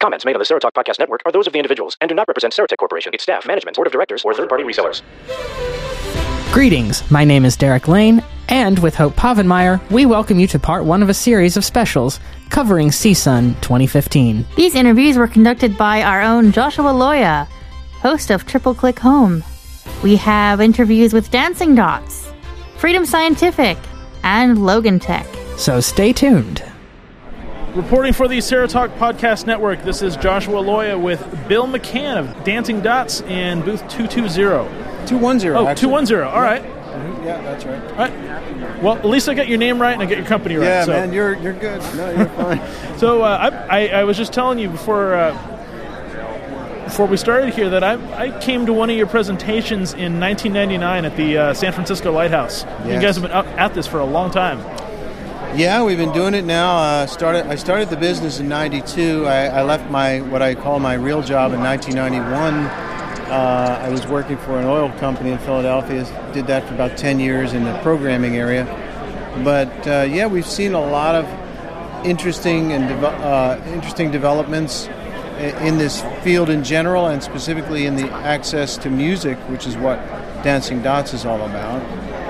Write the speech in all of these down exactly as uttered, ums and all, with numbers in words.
Comments made on the Serotalk Podcast Network are those of the individuals and do not represent Serotech Corporation, its staff, management, board of directors, or third-party resellers. Greetings, my name is Derek Lane, and with Hope Pavenmeyer, we welcome you to part one of a series of specials covering C S U N twenty fifteen. These interviews were conducted by our own Joshua Loya, host of Triple Click Home. We have interviews with Dancing Dots, Freedom Scientific, and Logan Tech. So stay tuned. Reporting for the Serotalk Podcast Network, this is Joshua Loya with Bill McCann of Dancing Dots in booth two two zero. two one zero, Oh, actually. two one zero, all right. Mm-hmm. Yeah, that's right. All right. Well, at least I got your name right and I got your company right. Yeah, so. man, you're you're good. No, you're fine. So uh, I, I, I was just telling you before uh, before we started here that I, I came to one of your presentations in nineteen ninety-nine at the uh, San Francisco Lighthouse. Yes. You guys have been up at this for a long time. Yeah, we've been doing it now. Uh, started. I started the business in ninety-two. I, I left my what I call my real job in nineteen ninety-one. Uh, I was working for an oil company in Philadelphia. Did that for about ten years in the programming area. But uh, yeah, we've seen a lot of interesting and de- uh, interesting developments in this field in general, and specifically in the access to music, which is what Dancing Dots is all about.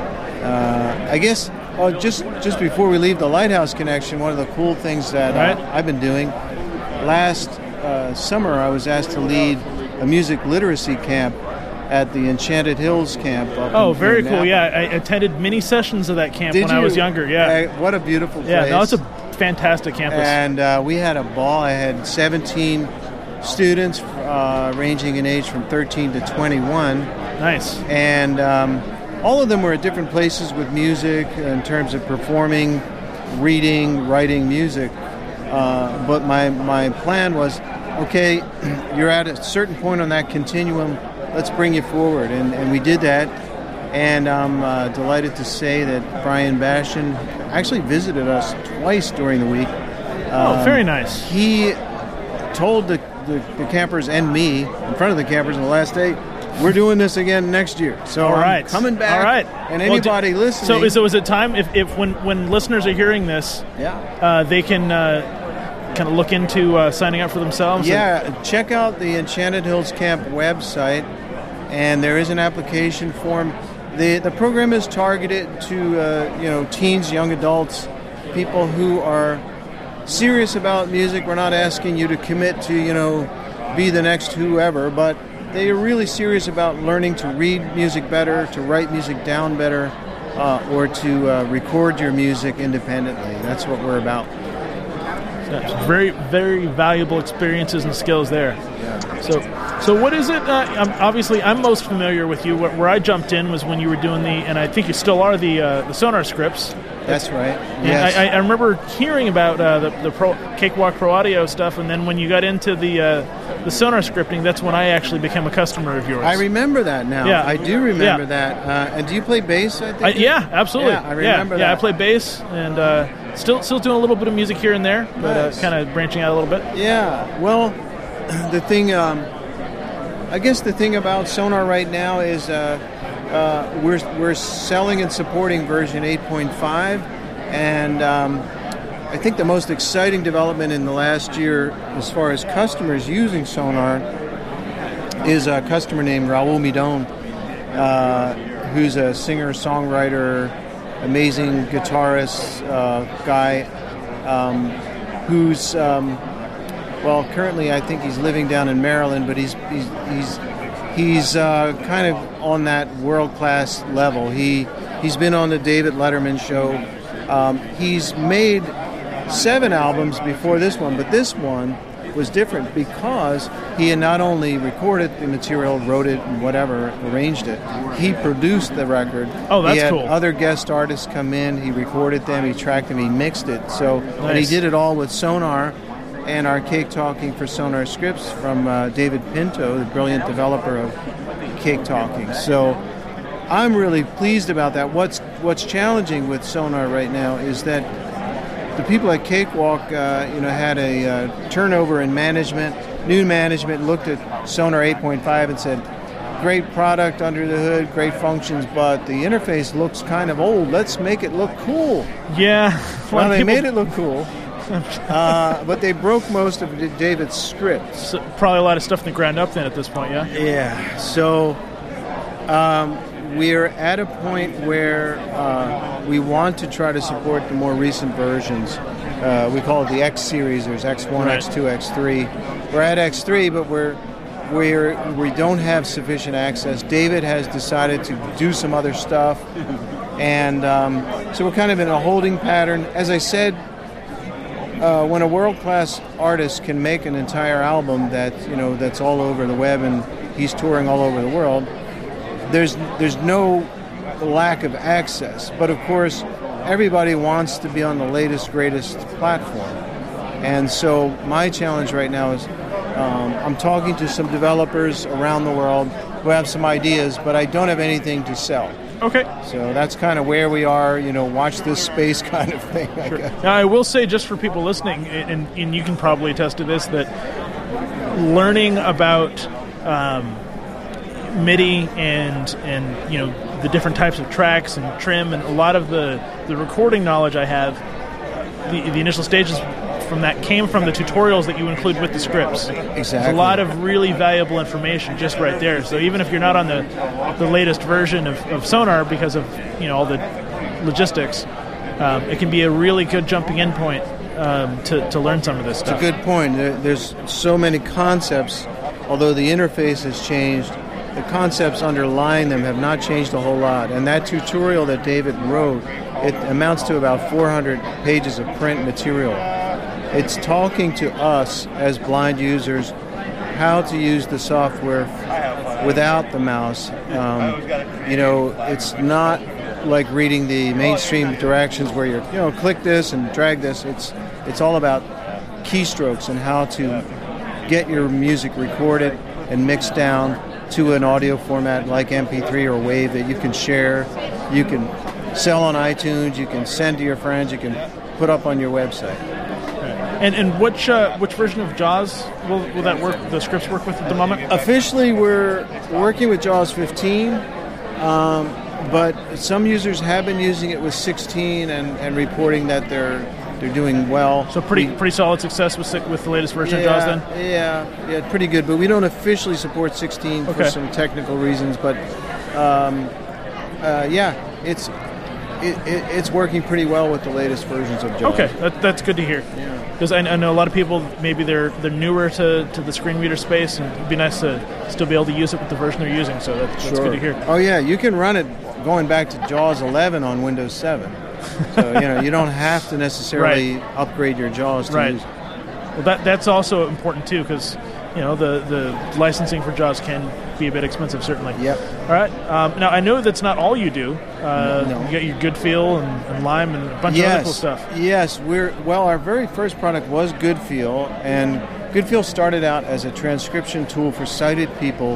Uh, I guess. Oh, just just before we leave the Lighthouse Connection, one of the cool things that right. uh, I've been doing, last uh, summer I was asked to lead a music literacy camp at the Enchanted Hills camp. Up Oh, in, very in cool. Napa. Yeah, I attended many sessions of that camp Did when you? I was younger. Yeah. Uh, what a beautiful place. Yeah, no, it's a fantastic campus. And uh, we had a ball. I had seventeen students uh, ranging in age from thirteen to twenty-one. Nice. And um, all of them were at different places with music in terms of performing, reading, writing music. Uh, but my, my plan was, okay, you're at a certain point on that continuum, let's bring you forward. And, and we did that. And I'm uh, delighted to say that Brian Bashan actually visited us twice during the week. Oh, Um, very nice. He told the, the, the campers and me in front of the campers on the last day, we're doing this again next year. So All I'm right. coming back. All right. And Well, anybody do- listening. So is, so is it time, if, if when, when listeners are hearing this, yeah. uh, they can uh, kind of look into uh, signing up for themselves? Yeah, check out the Enchanted Hills Camp website, and there is an application form. The the program is targeted to uh, you know teens, young adults, people who are serious about music. We're not asking you to commit to you know be the next whoever, but they are really serious about learning to read music better, to write music down better, uh, or to uh, record your music independently. That's what we're about. That's very, very valuable experiences and skills there. So, so what is it? Uh, I'm, obviously, I'm most familiar with you. Where, where I jumped in was when you were doing the, and I think you still are, the uh, the Sonar scripts. That's right. And Yes. I, I remember hearing about uh, the the pro, Cakewalk Pro Audio stuff, and then when you got into the uh, the Sonar scripting, that's when I actually became a customer of yours. I remember that now. Yeah. I do remember Yeah. that. Uh, and do you play bass? I think. I, yeah, absolutely. Yeah, I remember yeah, that. Yeah, I play bass and uh, still still doing a little bit of music here and there, but Nice. uh, kind of branching out a little bit. Yeah. Well, the thing, um, I guess the thing about Sonar right now is uh, uh, we're we're selling and supporting version eight point five, and um, I think the most exciting development in the last year, as far as customers using Sonar, is a customer named Raul Midon, uh, who's a singer, songwriter, amazing guitarist uh, guy, um, who's um, well, currently I think he's living down in Maryland, but he's he's he's he's uh, kind of on that world class level. He he's been on the David Letterman show. Um, he's made seven albums before this one, but this one was different because he had not only recorded the material, wrote it, and whatever, arranged it, he produced the record. Oh, that's he had cool. Other guest artists come in, he recorded them, he tracked them, he mixed it. So, and he Nice. did it all with Sonar and our Cake Talking for Sonar Scripts from uh, David Pinto, the brilliant developer of Cake Talking. So I'm really pleased about that. What's what's challenging with Sonar right now is that the people at Cakewalk, uh, you know, had a uh, turnover in management. New management looked at Sonar eight point five and said, great product under the hood, great functions, but the interface looks kind of old. Let's make it look cool. Yeah. Well, they People- made it look cool. uh, but they broke most of David's scripts. So probably a lot of stuff in the ground up then at this point, yeah? Yeah. So um, we're at a point where uh, we want to try to support the more recent versions. Uh, we call it the X series. There's X one, Right. X two, X three. We're at X three, but we're we're we don't have sufficient access. David has decided to do some other stuff, and um, so we're kind of in a holding pattern. As I said, uh, when a world-class artist can make an entire album that you know that's all over the web and he's touring all over the world, there's there's no lack of access. But of course, everybody wants to be on the latest, greatest platform. And so my challenge right now is um, I'm talking to some developers around the world who have some ideas, but I don't have anything to sell. Okay. So that's kind of where we are, you know, watch this space kind of thing. I Sure. guess. Now, I will say, just for people listening, and, and you can probably attest to this, that learning about um, MIDI and and you know the different types of tracks and trim and a lot of the, the recording knowledge I have, the the initial stages from that came from the tutorials that you include with the scripts. Exactly. There's a lot of really valuable information just right there. So even if you're not on the the latest version of, of Sonar because of you know all the logistics, um, it can be a really good jumping in point um, to to learn some of this stuff. It's a good point. There, there's so many concepts, although the interface has changed. The concepts underlying them have not changed a whole lot. And that tutorial that David wrote, it amounts to about four hundred pages of print material. It's talking to us as blind users how to use the software without the mouse. Um, you know, it's not like reading the mainstream directions where you're, you know, click this and drag this. It's it's all about keystrokes and how to get your music recorded and mixed down to an audio format like M P three or WAV that you can share, you can sell on iTunes, you can send to your friends, you can put up on your website. And and which uh, which version of JAWS will, will that work? The scripts work with at the moment? Officially, we're working with JAWS fifteen, um, but some users have been using it with sixteen and, and reporting that they're they're doing well. So pretty pretty solid success with si- with the latest version yeah, of JAWS then? Yeah, yeah, pretty good. But we don't officially support sixteen Okay. for some technical reasons. But um, uh, yeah, it's it, it, it's working pretty well with the latest versions of JAWS. Okay, that, that's good to hear. Because I, I know a lot of people, maybe they're they're newer to, to the screen reader space, and it'd be nice to still be able to use it with the version they're using. So that, that's Sure. good to hear. Oh yeah, you can run it going back to JAWS eleven on Windows seven. So you know you don't have to necessarily upgrade your JAWS to Right. use. Well, that that's also important too, because you know the, the licensing for JAWS can be a bit expensive, certainly. Yep. All right. Um, now I know that's not all you do. Uh, No. You got your Good Feel and, and Lime and a bunch yes, of other cool stuff. Yes, we're well. Our very first product was Good Feel, and Good Feel started out as a transcription tool for sighted people.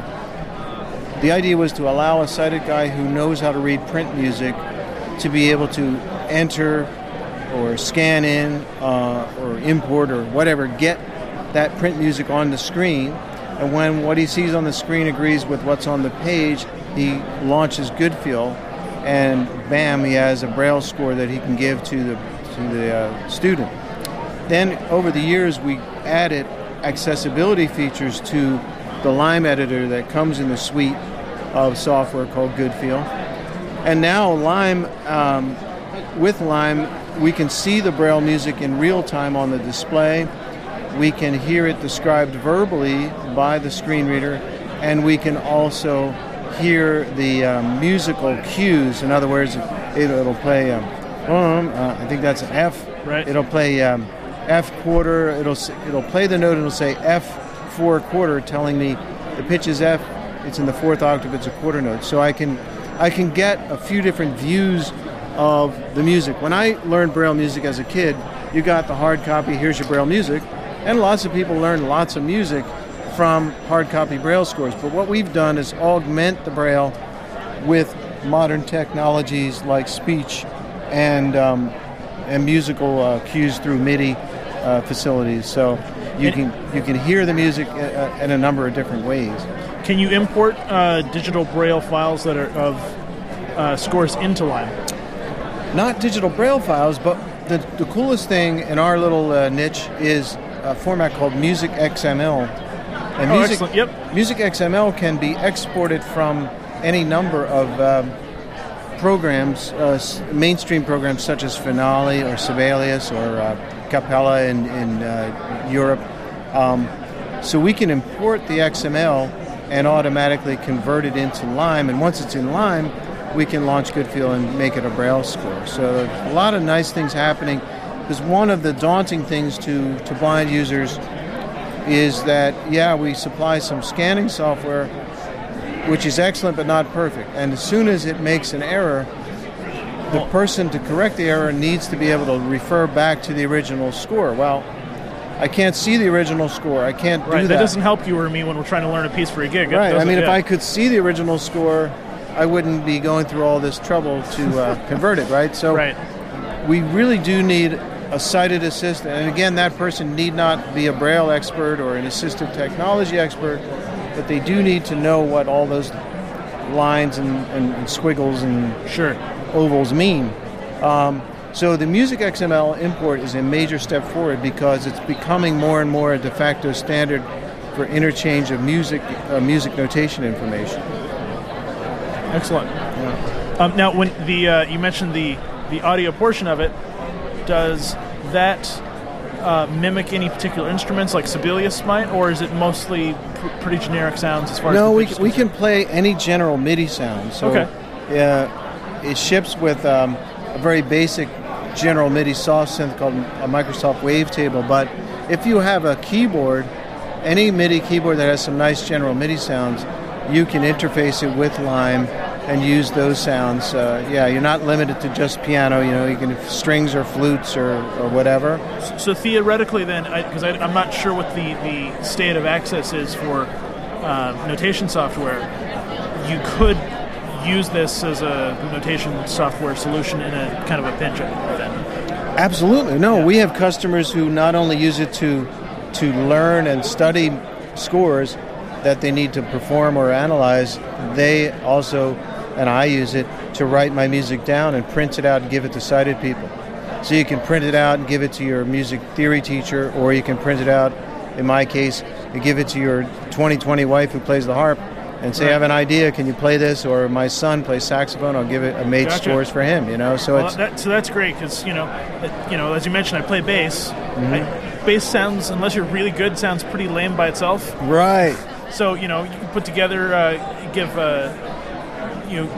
The idea was to allow a sighted guy who knows how to read print music to be able to enter or scan in uh, or import or whatever, get that print music on the screen, and when what he sees on the screen agrees with what's on the page, he launches Good Feel, and bam, he has a Braille score that he can give to the to the uh, student. Then over the years, we added accessibility features to the Lime editor that comes in the suite of software called Good Feel, and now Lime, um, with Lime, we can see the Braille music in real time on the display. We can hear it described verbally by the screen reader, and we can also hear the um, musical cues. In other words, it, it'll play, um, um, uh, I think that's an F. Right. It'll play um, F quarter. It'll s- it'll play the note. And it'll say F four quarter, telling me the pitch is F. It's in the fourth octave. It's a quarter note. So I can I can get a few different views of the music. When I learned Braille music as a kid, you got the hard copy. Here's your Braille music. And lots of people learn lots of music from hard copy Braille scores. But what we've done is augment the Braille with modern technologies like speech and um, and musical uh, cues through MIDI uh, facilities. So you can you can hear the music uh, in a number of different ways. Can you import uh, digital Braille files that are of uh, scores into Lime? Not digital Braille files, but the, the coolest thing in our little uh, niche is a format called Music X M L. And oh, Music, excellent. Yep. Music X M L can be exported from any number of um, programs, uh, mainstream programs such as Finale or Sibelius or uh, Capella in, in uh, Europe. Um, so we can import the X M L and automatically convert it into Lime. And once it's in Lime, we can launch Goodfeel and make it a Braille score. So a lot of nice things happening. Because one of the daunting things to, to blind users is that, yeah, we supply some scanning software, which is excellent but not perfect. And as soon as it makes an error, the person to correct the error needs to be able to refer back to the original score. Well, I can't see the original score. I can't right. do that. That doesn't help you or me when we're trying to learn a piece for a gig. Right. I mean, yeah. if I could see the original score, I wouldn't be going through all this trouble to uh, convert it, right? So right. we really do need a sighted assistant. And again, that person need not be a Braille expert or an assistive technology expert, but they do need to know what all those lines and, and, and squiggles and sure. ovals mean. Um, so the Music X M L import is a major step forward because it's becoming more and more a de facto standard for interchange of music uh, music notation information. Excellent. Yeah. Um, now, when the uh, you mentioned the the audio portion of it, does that uh, mimic any particular instruments like Sibelius might, or is it mostly pr- pretty generic sounds as far no, as the we pitch we can play any general MIDI sound. So, okay. Uh, it ships with um, a very basic general MIDI soft synth called a Microsoft Wavetable. But if you have a keyboard, any MIDI keyboard that has some nice general MIDI sounds, you can interface it with Lime and use those sounds. Uh, yeah, you're not limited to just piano. You know, you can have strings or flutes or, or whatever. So theoretically, then, because I, I'm not sure what the, the state of access is for uh, notation software, you could use this as a notation software solution in a kind of a pinch then. Absolutely. No, yeah. We have customers who not only use it to to learn and study scores that they need to perform or analyze, they also, and I use it to write my music down and print it out and give it to sighted people. So you can print it out and give it to your music theory teacher, or you can print it out, in my case, and give it to your twenty twenty wife who plays the harp and say, right. I have an idea, can you play this? Or my son plays saxophone, I'll give it, I made gotcha. scores for him, you know? So well, it's that, so that's great because, you know, it, you know, as you mentioned, I play bass. Mm-hmm. I, bass sounds, unless you're really good, sounds pretty lame by itself. Right. So, you know, you can put together, uh, give, uh, you know,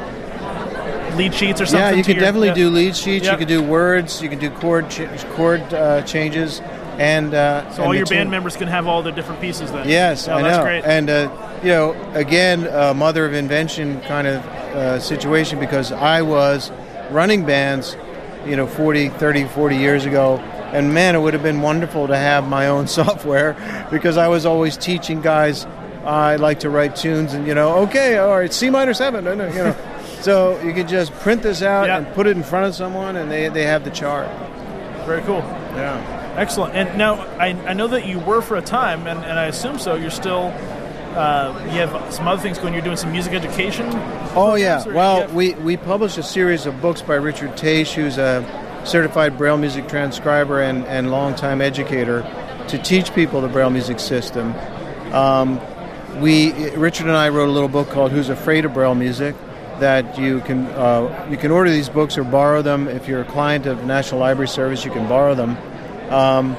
lead sheets or something. Yeah, you to can your, definitely yeah. do lead sheets. Yep. You can do words. You can do chord ch- chord uh, changes, and uh, so and all your tune. band members can have all the different pieces then. Yes, oh, I that's know. Great. And uh, you know, again, uh, mother of invention kind of uh, situation because I was running bands, you know, forty, thirty, forty years ago. And man, it would have been wonderful to have my own software because I was always teaching guys. Uh, I like to write tunes, and you know, okay, all right, C minor seven, you know. So you can just print this out yeah. and put it in front of someone, and they, they have the chart. Very cool. Yeah. Excellent. And now I, I know that you were for a time, and, and I assume so. You're still uh, you have some other things going. You're doing some music education. Oh yeah. Well, have... we we published a series of books by Richard Taish, who's a certified Braille music transcriber and, and longtime educator, to teach people the Braille music system. Um, we Richard and I wrote a little book called Who's Afraid of Braille Music that you can uh, you can order these books or borrow them. If you're a client of National Library Service, you can borrow them. Um,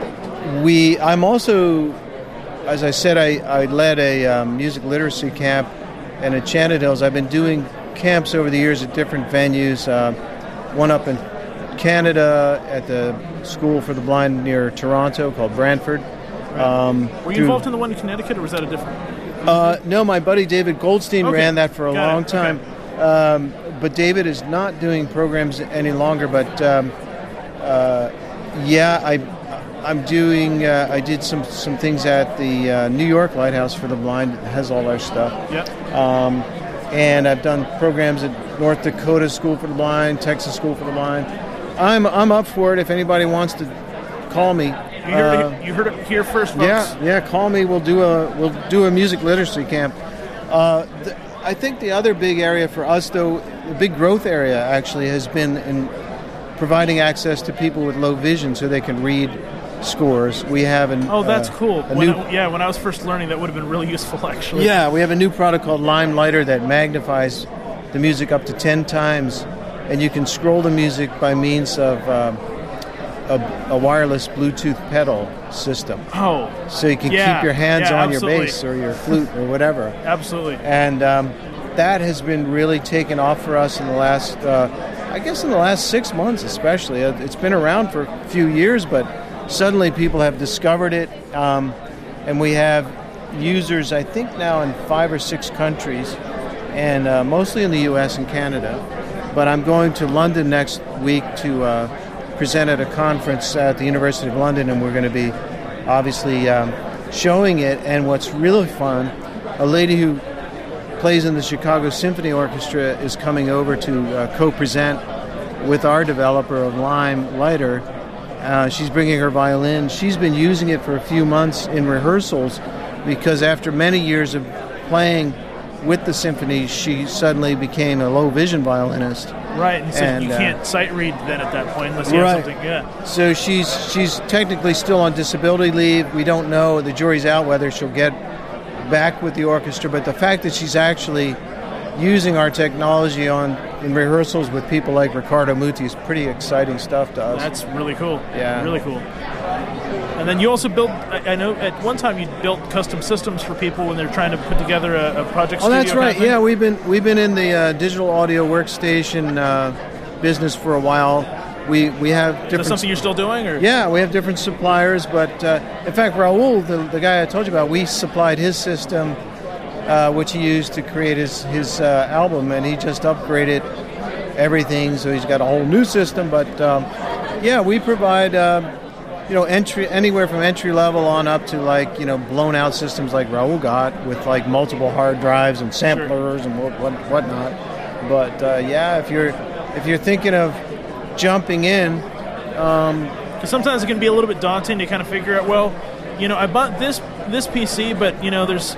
we I'm also, as I said, I, I led a um, music literacy camp in Enchanted Hills. I've been doing camps over the years at different venues, uh, one up in Canada at the School for the Blind near Toronto called Brantford. Right. Um, Were you through, involved in the one in Connecticut, or was that a different? Uh, no, my buddy David Goldstein okay. ran that for a Got long it. time. Okay. Um, but David is not doing programs any longer. But um, uh, yeah, I, I'm doing. Uh, I did some, some things at the uh, New York Lighthouse for the Blind. It has all our stuff. Yep. Um, and I've done programs at North Dakota School for the Blind, Texas School for the Blind. I'm I'm up for it. If anybody wants to call me. You heard, Uh, it, you heard it here first, folks. Yeah, yeah. Call me. We'll do a we'll do a music literacy camp. Uh, th- I think the other big area for us, though, the big growth area actually has been in providing access to people with low vision so they can read scores. We have an oh, that's uh, cool. a When new, I, yeah, when I was first learning, that would have been really useful, actually. yeah, we have a new product called Lime Lighter that magnifies the music up to ten times, and you can scroll the music by means of um, a, a wireless Bluetooth pedal system. Oh, So you can yeah, keep your hands yeah, on absolutely. your bass or your flute or whatever. absolutely. And um, that has been really taken off for us in the last, uh, I guess in the last six months especially. It- It's been around for a few years, but suddenly people have discovered it. Um, and we have users, I think now in five or six countries, and uh, mostly in the U S and Canada. But I'm going to London next week to uh, present at a conference at the University of London, and we're going to be obviously um, showing it. And what's really fun, a lady who plays in the Chicago Symphony Orchestra is coming over to uh, co-present with our developer of Lime Lighter. Uh, she's bringing her violin. She's been using it for a few months in rehearsals because after many years of playing with the symphony, she suddenly became a low vision violinist. Right, and so And, you uh, can't sight read then at that point unless you Right. have something. Yeah. So she's she's technically still on disability leave. We don't know, the jury's out whether she'll get back with the orchestra, but the fact that she's actually using our technology on in rehearsals with people like Riccardo Muti is pretty exciting stuff to us. That's really cool. Yeah. Really cool. And then you also built, I I know at one time you built custom systems for people when they're trying to put together a, a project Oh, studio. that's kind of right. thing. Yeah, we've been we've been in the uh, digital audio workstation uh, business for a while. We we have Is that different. something you're still doing? Or? Yeah, we have different suppliers, but uh, in fact, Raul, the, the guy I told you about, we supplied his system, uh, which he used to create his his uh, album, and he just upgraded everything, so he's got a whole new system. But um, yeah, we provide uh, you know entry anywhere from entry level on up to like you know blown out systems like Raul got with like multiple hard drives and samplers and what, what whatnot. But uh, yeah, if you're if you're thinking of jumping in. Because sometimes it can be a little bit daunting to kind of figure out, well, you know, I bought this this P C, but, you know, there's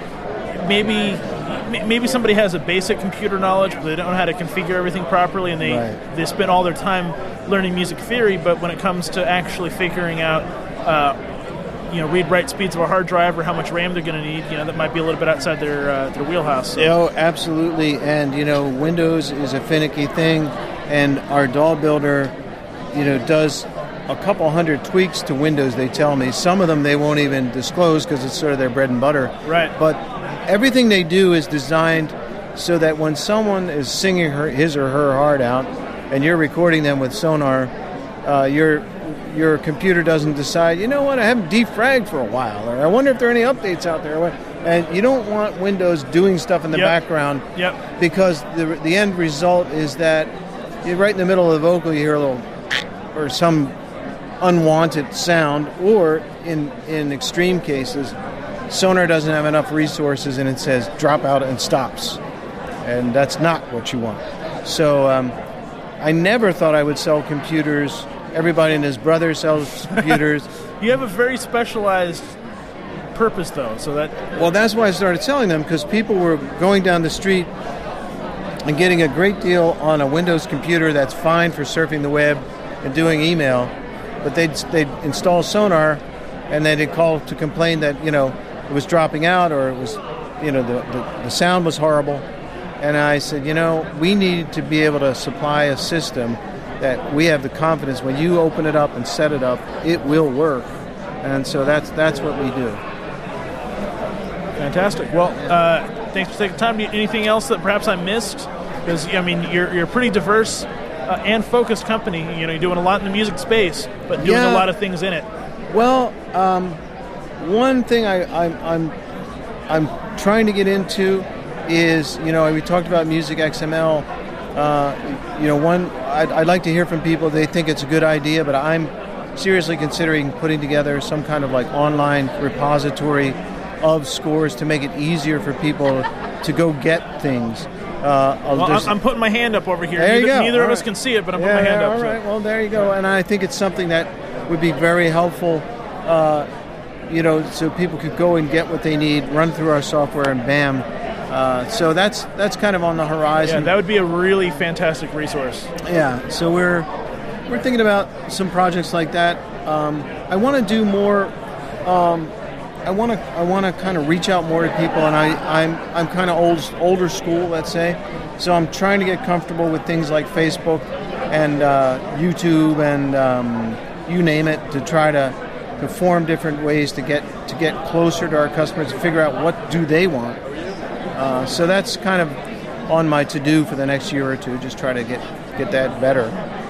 maybe maybe somebody has a basic computer knowledge, but they don't know how to configure everything properly, and they, Right. they spend all their time learning music theory, but when it comes to actually figuring out, uh, you know, read-write speeds of a hard drive or how much RAM they're going to need, you know, that might be a little bit outside their, uh, their wheelhouse. So. Oh, absolutely. And, you know, Windows is a finicky thing, and our D A W builder, you know, does a couple hundred tweaks to Windows, they tell me. Some of them they won't even disclose because it's sort of their bread and butter. Right. But everything they do is designed so that when someone is singing her, his or her heart out and you're recording them with Sonar, uh, your your computer doesn't decide, you know what, I haven't defragged for a while, or I wonder if there are any updates out there. And you don't want Windows doing stuff in the Yep. background Yep. because the the end result is that you're right in the middle of the vocal, you hear a little or some unwanted sound, or in in extreme cases, Sonar doesn't have enough resources and it says drop out and stops, and that's not what you want. So um, I never thought I would sell computers. Everybody and his brother sells computers. You have a very specialized purpose, though, so that... Well, that's why I started selling them, because people were going down the street and getting a great deal on a Windows computer that's fine for surfing the web and doing email, but they'd, they'd install Sonar, and then they'd call to complain that, you know, it was dropping out, or it was, you know, the, the, the sound was horrible. And I said, you know, we need to be able to supply a system that we have the confidence when you open it up and set it up, it will work. And so that's that's what we do. Fantastic. Well, uh, thanks for taking time. Anything else that perhaps I missed? Because, I mean, you're, you're a pretty diverse uh, and focused company. You know, you're doing a lot in the music space, but doing Yeah. a lot of things in it. Well, um, one thing I, I'm, I'm I'm trying to get into is, you know, we talked about Music X M L. Uh, you know, one, I'd, I'd like to hear from people. They think it's a good idea, but I'm seriously considering putting together some kind of like online repository of scores to make it easier for people to go get things. Uh, Well, there's- I'm, I'm putting my hand up over here. There you neither go. neither of All us right. can see it, but I'm yeah, putting my hand yeah, up. all so. right. Well, there you go. And I think it's something that would be very helpful, uh, you know, so people could go and get what they need, run through our software, and bam. Uh, so that's that's kind of on the Yeah, horizon. that would be a really fantastic resource. Yeah. So we're we're thinking about some projects like that. Um, I want to do more. Um, I want to I want to kind of reach out more to people, and I I'm I'm kind of old older school, let's say. So I'm trying to get comfortable with things like Facebook and uh, YouTube and um, you name it, to try to, to form different ways to get to get closer to our customers and figure out what do they want. Uh, so that's kind of on my to-do for the next year or two, just try to get, get that better.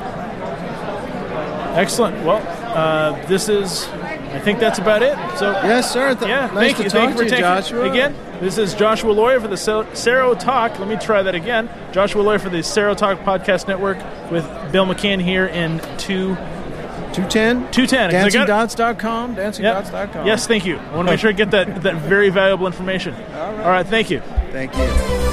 Excellent. Well, uh, this is, I think that's about it. So yes, sir. Th- yeah, nice thank to you. talk Thank you for to you, taking Joshua. Again, this is Joshua Loya for the Cero Talk. Let me try that again. Joshua Loya for the Cero Talk Podcast Network with Bill McCann here in two. two ten? two ten. dancing dots dot com. dancing dots dot com. Yes, thank you. I want to make sure I get that, that very valuable information. All right. All right, thank you. Thank you.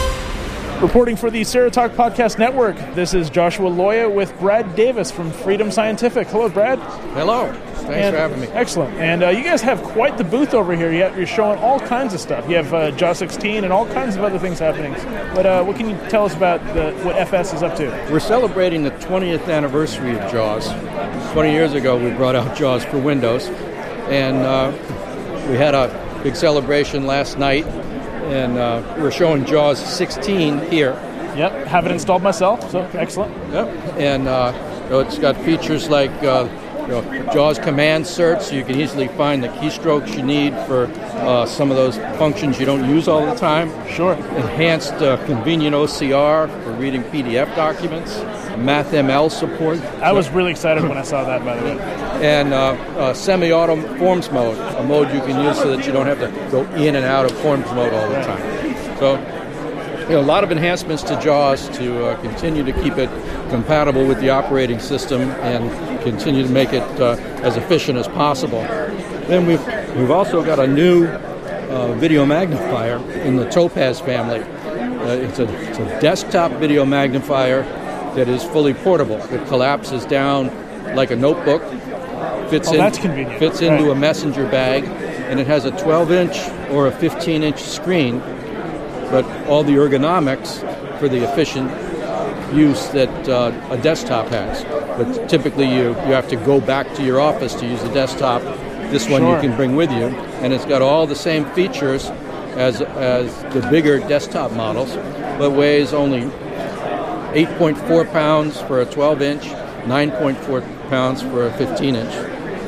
Reporting for the Cero Talk Podcast Network, this is Joshua Loya with Brad Davis from Freedom Scientific. Hello, Brad. Hello. Thanks And, for having me. Excellent. And uh, you guys have quite the booth over here. You have, you're showing all kinds of stuff. You have uh, JAWS sixteen and all kinds of other things happening. But uh, what can you tell us about the, what F S is up to? We're celebrating the twentieth anniversary of JAWS. twenty years ago, we brought out JAWS for Windows. And uh, we had a big celebration last night. And uh, we're showing JAWS sixteen here. Yep, have it installed myself, so excellent. Yep. And uh, you know, it's got features like uh, you know, JAWS command search, so you can easily find the keystrokes you need for uh, some of those functions you don't use all the time. Sure. Enhanced uh, convenient O C R for reading P D F documents. MathML support. I was really excited when I saw that, by the way. And uh, uh, semi-auto forms mode, a mode you can use so that you don't have to go in and out of forms mode all the time. So, you know, a lot of enhancements to JAWS to uh, continue to keep it compatible with the operating system and continue to make it uh, as efficient as possible. Then we've we've also got a new uh, video magnifier in the Topaz family. Uh, it's a it's a desktop video magnifier that is fully portable. It collapses down like a notebook, fits Oh, in, that's convenient. fits into Right. a messenger bag, and it has a twelve inch or a fifteen inch screen, but all the ergonomics for the efficient use that uh, a desktop has. But typically you, you have to go back to your office to use the desktop. This one Sure. you can bring with you, and it's got all the same features as, as the bigger desktop models, but weighs only eight point four pounds for a twelve inch, nine point four pounds for a fifteen inch.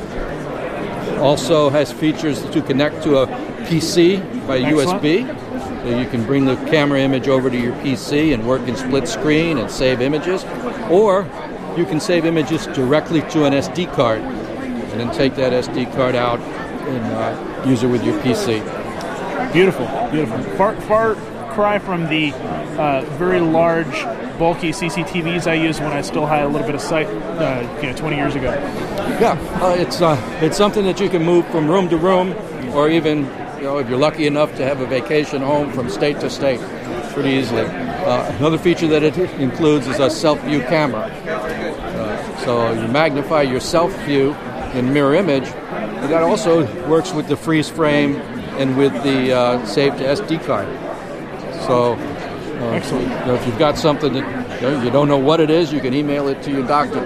Also has features to connect to a P C by U S B. So you can bring the camera image over to your P C and work in split screen and save images. Or you can save images directly to an S D card and then take that S D card out and uh, use it with your P C. Beautiful, beautiful. Far, far cry from the uh, very large, bulky C C T Vs I used when I still had a little bit of sight, uh, you know, twenty years ago. Yeah, uh, it's uh, it's something that you can move from room to room, or even, you know, if you're lucky enough to have a vacation home, from state to state, pretty easily. Uh, another feature that it includes is a self-view camera. Uh, so you magnify your self-view in mirror image, and that also works with the freeze frame and with the uh, save to S D card. So, uh, Excellent. you know, if you've got something that, you know, you don't know what it is, you can email it to your doctor.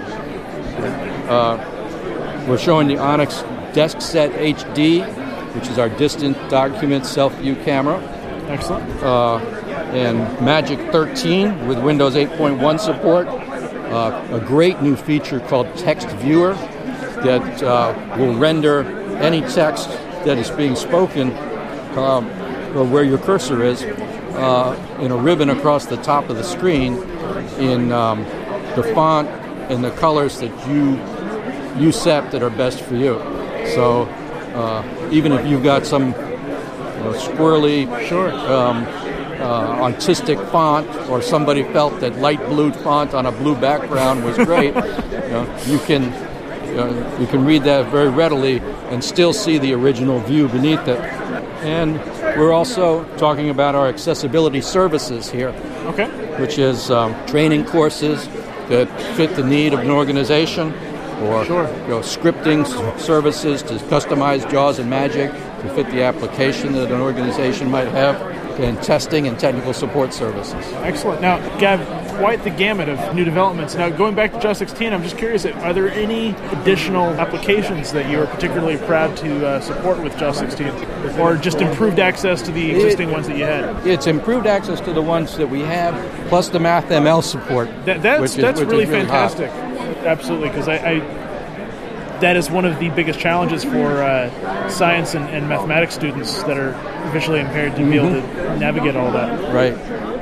Uh, we're showing the Onyx DeskSet H D, which is our distant document self-view camera. Excellent. Uh, and Magic thirteen with Windows eight point one support. Uh, a great new feature called Text Viewer that uh, will render any text that is being spoken, um, or where your cursor is, uh, in a ribbon across the top of the screen in um, the font and the colors that you you set that are best for you. So uh, even if you've got some uh, squirrely, Sure. um, uh, artistic font, or somebody felt that light blue font on a blue background was great, you know, you can uh, you can read that very readily and still see the original view beneath it. And we're also talking about our accessibility services here, Okay. which is um, training courses that fit the need of an organization, or Sure. you know, scripting s- services to customize JAWS and Magic to fit the application that an organization might have. and testing and technical support services. Excellent. Now, Gav, quite the gamut of new developments. Now, going back to J A W sixteen, I'm just curious, are there any additional applications that you are particularly proud to uh, support with J A W sixteen? Or just improved access to the existing it, ones that you had? It's improved access to the ones that we have, plus the MathML support. That, that's which is, that's which really is really fantastic. hot. Absolutely, because I, I that is one of the biggest challenges for uh, science and, and mathematics students that are visually impaired to mm-hmm. be able to navigate all that. Right.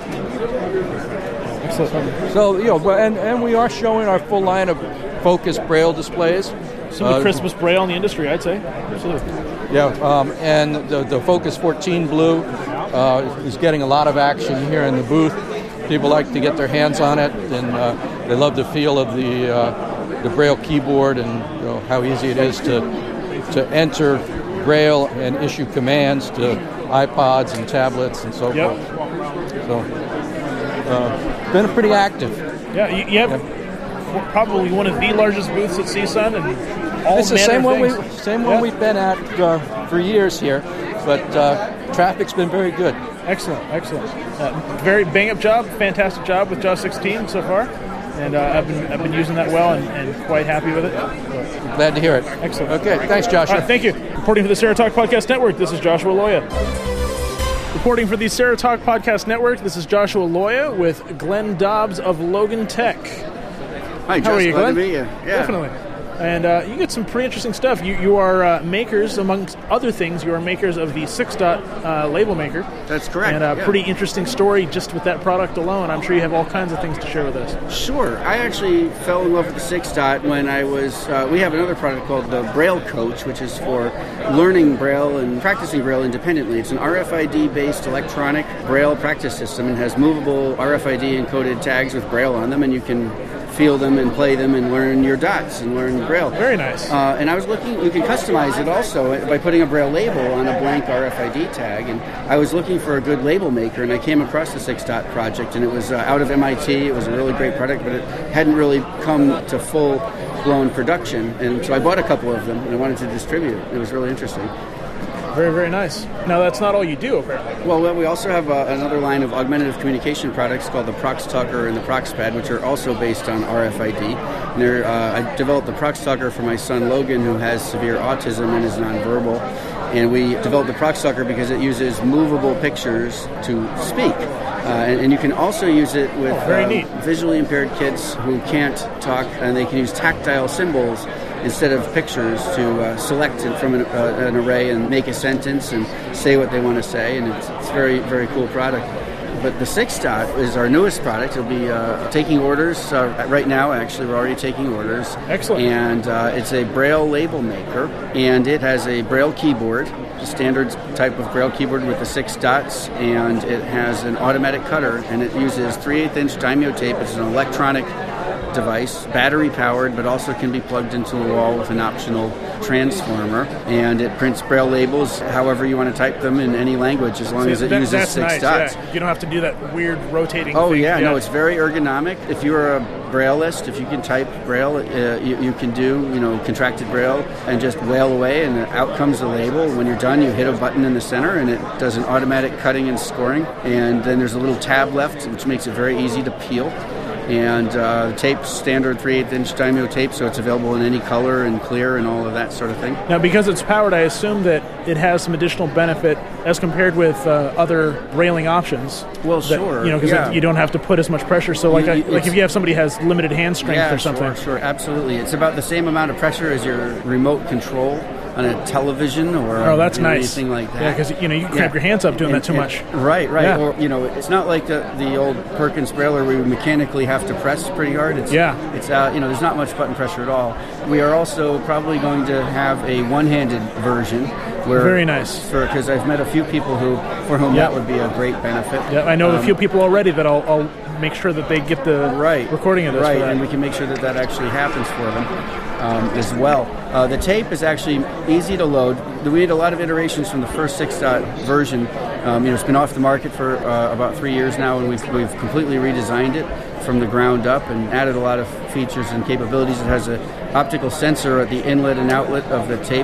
Excellent. So, you know, and, and we are showing our full line of Focus Braille displays. Some of the uh, Christmas Braille in the industry, I'd say. Absolutely. Yeah, um, and the, the Focus fourteen Blue uh, is getting a lot of action here in the booth. People like to get their hands on it, and uh, they love the feel of the uh, the Braille keyboard and you know, how easy it is to to enter Braille and issue commands to iPods and tablets and so yep. forth. So, uh, been pretty active. Yeah, you, you have yeah. probably one of the largest booths at C S U N, and all it's the same one we things. same yeah. one we've been at uh, for years here, but uh, traffic's been very good. Excellent, excellent. Uh, very bang-up job, fantastic job with J A W sixteen so far, and uh, I've been I've been using that well and, and quite happy with it. So. Glad to hear it. Excellent. Okay, thanks, Joshua. Right, thank you. Reporting for the Sarah Talk Podcast Network, this is Joshua Loya. Reporting for the Sarah Talk Podcast Network, this is Joshua Loya with Glenn Dobbs of Logan Tech. Hi, Josh. How are you, Glad Glenn? to meet you. Yeah. Definitely. And uh, you get some pretty interesting stuff. You you are uh, makers, amongst other things, you are makers of the six dot uh, label maker. That's correct. And a yeah. pretty interesting story just with that product alone. I'm sure you have all kinds of things to share with us. Sure. I actually fell in love with the six dot when I was, uh, we have another product called the Braille Coach, which is for learning Braille and practicing Braille independently. It's an R F I D-based electronic Braille practice system and has movable R F I D encoded tags with Braille on them, and you can feel them and play them and learn your dots and learn Braille. Very nice. Uh, and I was looking, you can customize it also by putting a Braille label on a blank R F I D tag. And I was looking for a good label maker, and I came across the six dot project, and it was uh, out of M I T. It was a really great product, but it hadn't really come to full-blown production. And so I bought a couple of them, and I wanted to distribute it. It was really interesting. Very, very nice. Now, that's not all you do, apparently. Well, we also have uh, another line of augmentative communication products called the Prox Talker and the Prox Pad, which are also based on R F I D. And they're, uh, I developed the Prox Talker for my son Logan, who has severe autism and is nonverbal. And we developed the Prox Talker because it uses movable pictures to speak. Uh, and, and you can also use it with oh, very uh, neat. visually impaired kids who can't talk, and they can use tactile symbols instead of pictures to uh, select it from an, uh, an array and make a sentence and say what they want to say, and it's, it's a very, very cool product. But the six dot is our newest product. It'll be uh, taking orders uh, right now. Actually, we're already taking orders. Excellent. And uh, it's a Braille label maker, and it has a Braille keyboard, the standard type of Braille keyboard with the six dots, and it has an automatic cutter, and it uses three eighths inch Daimyo tape. It's an electronic device, battery powered, but also can be plugged into a wall with an optional transformer, and it prints Braille labels however you want to type them in any language, as long See, as it that, uses that's six nice, dots. Yeah. You don't have to do that weird rotating Oh thing. yeah, yeah, no, it's very ergonomic. If you're a Brailleist, if you can type Braille, uh, you, you can do, you know, contracted Braille and just wail away, and out comes the label. When you're done, you hit a button in the center, and it does an automatic cutting and scoring, and then there's a little tab left, which makes it very easy to peel. And uh, the tape's standard three eighths inch Daimyo tape, so it's available in any color and clear and all of that sort of thing. Now, because it's powered, I assume that it has some additional benefit as compared with uh, other railing options. Well, that, sure. You know, because yeah. you don't have to put as much pressure. So, like, You- a, you- like if you have somebody who has limited hand strength yeah, or something. Sure, sure, absolutely. It's about the same amount of pressure as your remote control on a television or Oh, that's you know, nice. anything like that. Yeah, because you know you can cramp Yeah. your hands up doing And- that too and- much. Right, right. Yeah. Or you know, it's not like the, the old Perkins Brailer where you mechanically have to press pretty hard. It's, Yeah. It's uh, you know, there's not much button pressure at all. We are also probably going to have a one-handed version. Where, Very nice. Because I've met a few people who for whom Yeah. that would be a great benefit. Yeah, I know a Um, few people already that I'll, I'll make sure that they get the right. recording of this. Right, for that. and we can make sure that that actually happens for them um, as well. Uh, the tape is actually easy to load. We had a lot of iterations from the first six dot version. Um, you know, it's been off the market for uh, about three years now, and we've, we've completely redesigned it from the ground up and added a lot of features and capabilities. It has an optical sensor at the inlet and outlet of the tape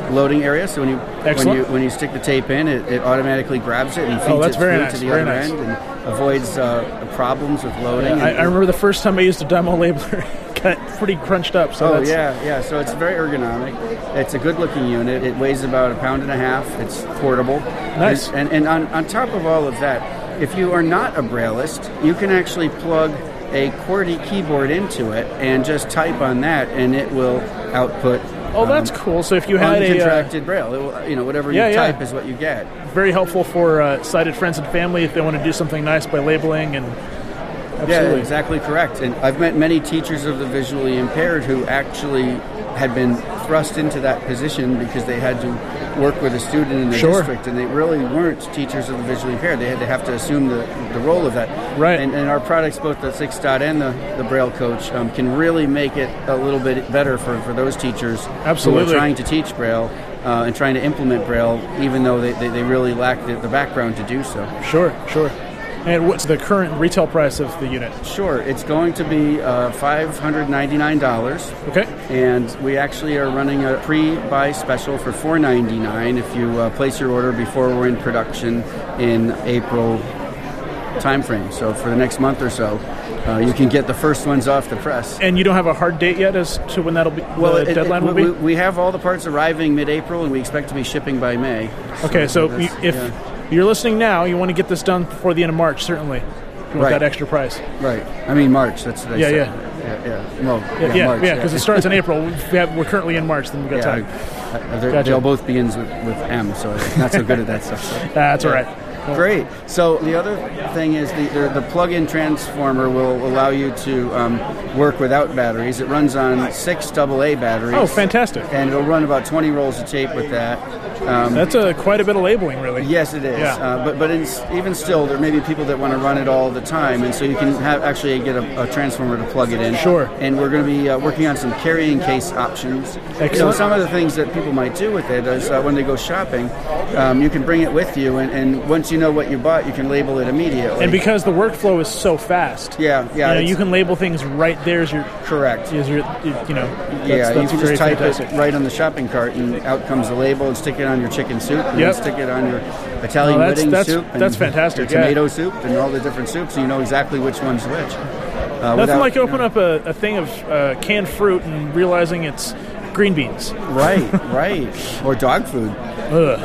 loading area. So when you when Excellent. you when you stick the tape in, it, it automatically grabs it and feeds Oh, that's it very through nice, to the very other nice. end and avoids uh, problems with loading. I, and, I remember the first time I used a demo labeler, it got pretty crunched up. So Oh that's, yeah, yeah. So it's very ergonomic. It's a good-looking unit. It weighs about a pound and a half. It's portable. Nice. And and, and on, on top of all of that, if you are not a Brailleist, you can actually plug a QWERTY keyboard into it and just type on that, and it will output. Oh, that's um, cool. So if you had a uh, uncontracted Braille, it will, you know, whatever Yeah, you yeah. type is what you get. very helpful for uh, sighted friends and family if they want to do something nice by labeling and. Absolutely. Yeah, exactly correct. And I've met many teachers of the visually impaired who actually had been thrust into that position because they had to work with a student in their Sure. district, and they really weren't teachers of the visually impaired. They had to have to assume the, the role of that. Right. And, and our products, both the Six Dot and the, the Braille Coach, um, can really make it a little bit better for, for those teachers Absolutely. who are trying to teach Braille uh, and trying to implement Braille, even though they, they, they really lack the, the background to do so. Sure, sure. And what's the current retail price of the unit? Sure, it's going to be uh, five hundred ninety-nine dollars. Okay. And we actually are running a pre-buy special for four hundred ninety-nine dollars if you uh, place your order before we're in production in April timeframe. So for the next month or so, uh, you can get the first ones off the press. And you don't have a hard date yet as to when that'll be. Well, the it- deadline it- will we, be. we have all the parts arriving mid-April, and we expect to be shipping by May. Okay, so that's- you, if yeah. you're listening now, you want to get this done before the end of March, certainly. If you want Right. that extra price. Right. I mean March. That's what I Yeah, said. yeah. Yeah, yeah. Well, Yeah, yeah, yeah, March. yeah, because it starts in April. We have, we're currently in March, then we've got Yeah, time. I- I- they're- Gotcha. they'll both begins with, with M, so I'm not so good at that stuff. So. Ah, that's all right. Great. So the other thing is the, the, the plug-in transformer will allow you to um, work without batteries. It runs on six double A batteries. Oh, fantastic. And it'll run about twenty rolls of tape with that. Um, That's a, quite a bit of labeling, really. Yes, it is. Yeah. Uh, but but it's, even still, there may be people that want to run it all the time, and so you can have actually get a, a transformer to plug it in. Sure. And we're going to be uh, working on some carrying case options. Excellent. You know, some of the things that people might do with it is uh, when they go shopping, um, you can bring it with you, and, and once you know what you bought, you can label it immediately. And because the workflow is so fast, yeah, yeah, you, know, it's- you can label things right there as your, correct. as your, you know, that's, Yeah, that's you can very just type fantastic. it right on the shopping cart, and out comes the label, and stick it on your chicken soup, and Yep. then stick it on your Italian Oh, that's- wedding that's- soup, and that's fantastic, your yeah. tomato soup, and all the different soups, so you know exactly which one's which. Uh, Nothing without- like open up a, a thing of uh, canned fruit and realizing it's green beans. Right, right, or dog food. Ugh.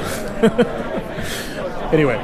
Anyway,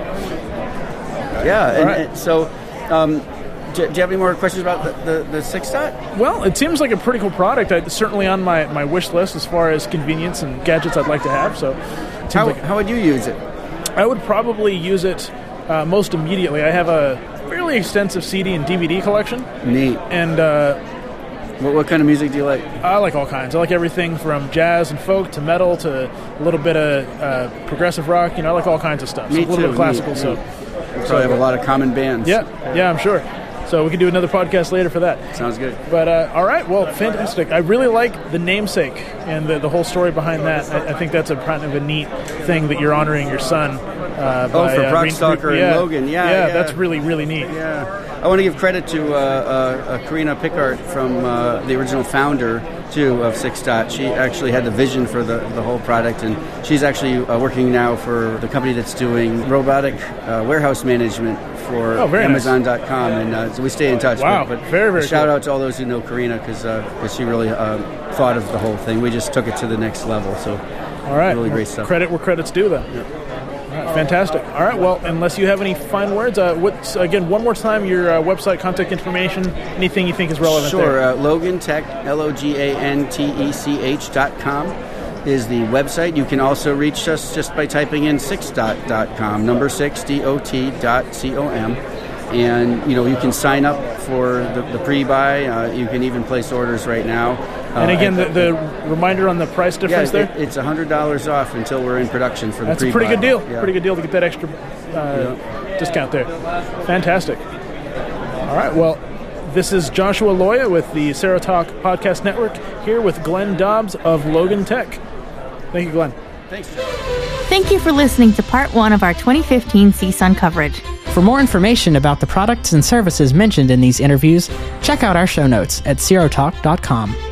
Yeah, and, right. and so. Um, do, do you have any more questions about the, the, the Six Dot? well, it seems like a pretty cool product. It's certainly on my, my wish list as far as convenience and gadgets I'd like to have. So, it seems How, like how would you use it? I would probably use it uh, most immediately. I have a fairly extensive C D and D V D collection, Neat. and uh, What, what kind of music do you like? I like all kinds. I like everything from jazz and folk to metal to a little bit of uh, progressive rock. You know, I like all kinds of stuff. Me so a little too, bit of classical. neat, So, neat. We probably have a lot of common bands. yeah, yeah, I'm sure. So we can do another podcast later for that. Sounds good. But uh, all right, well, fantastic. I really like the namesake and the, the whole story behind that. I, I think that's a kind of a neat thing that you're honoring your son. Uh, Oh, by, for uh, Brock re- Stalker re- and yeah, Logan. Yeah, yeah. that's really really neat. Yeah, I want to give credit to uh, uh, uh, Karina Pickart from uh, the original founder too of Six Dot. She actually had the vision for the, the whole product, and she's actually uh, working now for the company that's doing robotic uh, warehouse management for Oh, very nice. Amazon dot com, and uh, so we stay in touch. Wow, but, but very, very shout cool. out to all those who know Karina because because she really uh, thought of the whole thing. We just took it to the next level. So All right, really great stuff. Credit where credit's due, then. All right, fantastic. All right, well, unless you have any fine words, uh, what's again one more time your uh, website, contact information, anything you think is relevant Sure. there. Uh, Logan Tech, L O G A N T E C H dot com is the website. You can also reach us just by typing in six dot dot com, number six, D O T dot C O M. And, you know, you can sign up for the, the pre-buy. Uh, you can even place orders right now. Uh, and again, at the, the reminder on the price yeah, difference there? it, it's one hundred dollars off until we're in production for the That's a pre-buy. pretty good deal. Yeah. Pretty good deal to get that extra uh, discount there. Fantastic. All right, well, this is Joshua Loya with the Sarah Talk Podcast Network here with Glenn Dobbs of Logan Tech. Thank you, Glenn. Thanks, Joe. Thank you for listening to part one of our twenty fifteen C S U N coverage. For more information about the products and services mentioned in these interviews, check out our show notes at zero talk dot com.